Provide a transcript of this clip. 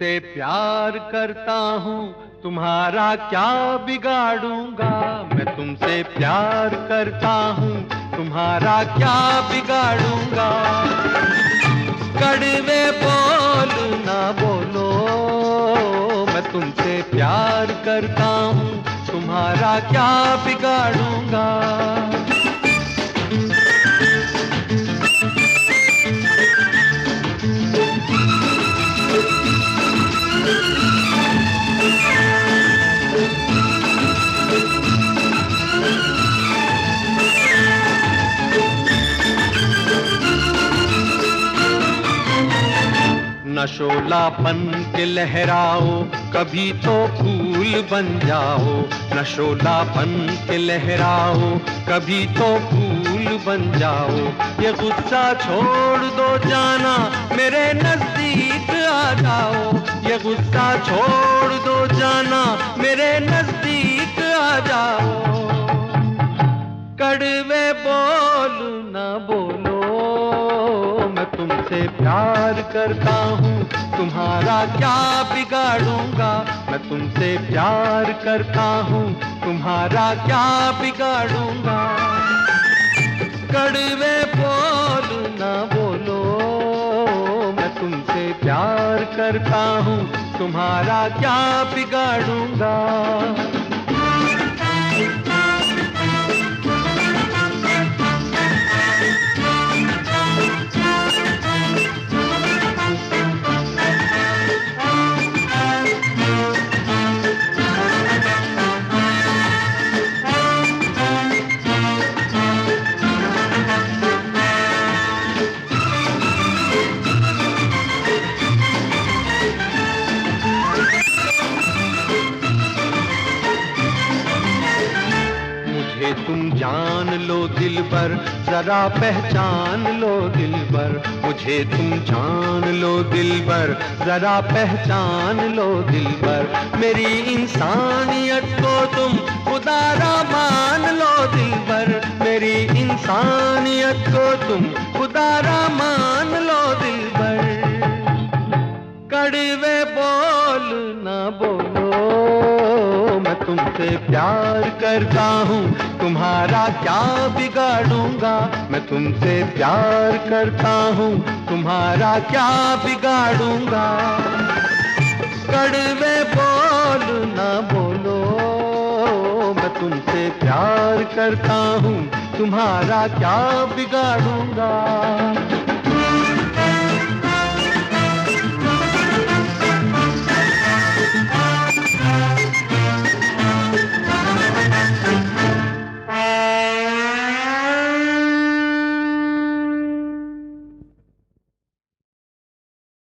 तुमसे प्यार करता हूँ, तुम्हारा क्या बिगाड़ूंगा। मैं तुमसे प्यार करता हूँ, तुम्हारा क्या बिगाड़ूंगा। कड़वे बोल ना बोलो, मैं तुमसे प्यार करता हूँ, तुम्हारा क्या बिगाड़ूंगा। न शोलापन के लहराओ, कभी तो फूल बन जाओ। न शोलापन के लहराओ, कभी तो फूल बन जाओ। ये गुस्सा छोड़ दो जाना, मेरे नजदीक आ जाओ। ये गुस्सा छोड़ दो जाना, मेरे नजदीक आ जाओ। कड़वे बोल ना बोलो, मैं तुमसे प्यार करता हूँ, तुम्हारा क्या बिगाड़ूंगा। मैं तुमसे प्यार करता हूँ, तुम्हारा क्या बिगाड़ूंगा। कड़वे बोल ना बोलो, मैं तुमसे प्यार करता हूँ, तुम्हारा क्या बिगाड़ूंगा। तुम जान लो दिलबर, जरा पहचान लो दिलबर। मुझे तुम जान लो दिलबर, जरा पहचान लो दिलबर। मेरी इंसानियत को तुम खुदारा मान लो दिलबर। मेरी इंसानियत को तुम खुदारा मान लो दिलबर। कड़वे बोल ना बोलो, मैं तुमसे प्यार करता हूँ, तुम्हारा क्या बिगाड़ूंगा। मैं तुमसे प्यार करता हूँ, तुम्हारा क्या बिगाड़ूंगा। कड़वे बोल ना बोलो, मैं तुमसे प्यार करता हूँ, तुम्हारा क्या बिगाड़ूंगा।